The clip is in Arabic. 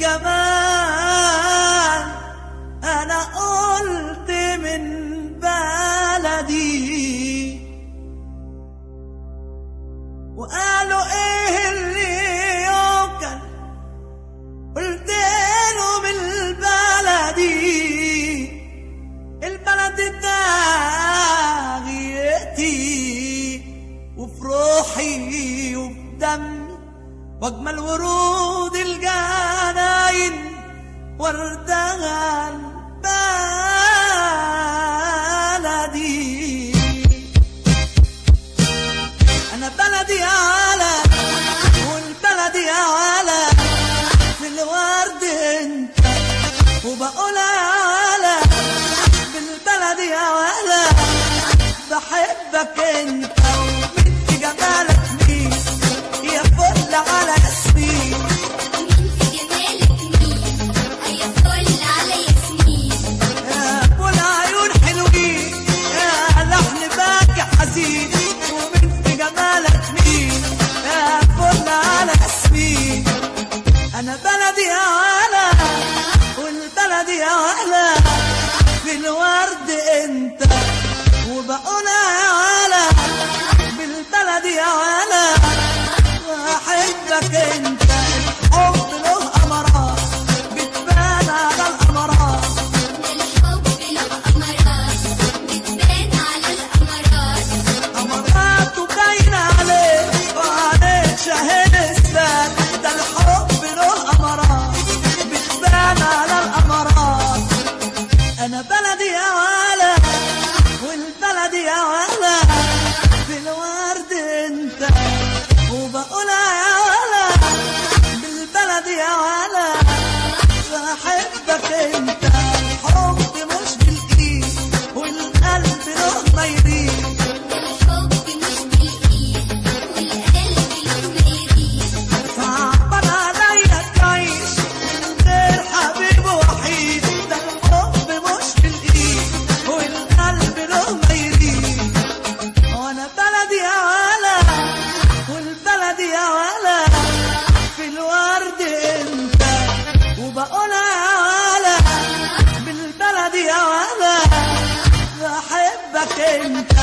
جمال أنا قلت من بلدي، وقالوا إيه اللي يوكل، قلت له من البلدي، البلد ده غيتي وفي روحي وفي دمي، واجمل ورود الجناين وردها بلدي. انا بلدي اعلى والبلدي اعلى في الورد انت، وبقول اعلى بالبلدي اعلى بحبك انت، وبنت جمالك مين يا فل على ياسمين، وبنت جمالك مين يا فل على ياسمين، يا فل عيون حلوين يا لحن باكي حزين، وبنت جمالك مين يا فل على ياسمين. انا بلدي اعلى والبلدي اعلى في الورد انت، وبقول اعلى بالبلدي اعلى واحبك انت. الحب له امارات بتبان على الامارات، الحب له امارات بتبان على الامارات، امارات وباينه عليك وعليك شاهد اثبات، ده الحب له امارات بتبان على الامارات. انا بلدي اعلى والبلدي اعلى في الورد انت، وبقول اعلى بالبلدي اعلى بحبك انت. الحب مش بالايد والقلب له ما يريد، الحب مش بالايد والقلب له ما يريد، صعبان عليا تعيش من غير حبيب وحيد، ده الحب مش بالايد والقلب له ما يريد. وانا بلدي اعلى والبلدي اعلى في الورد انت، وبقول اعلى بالبلدي اعلى بحبك انت.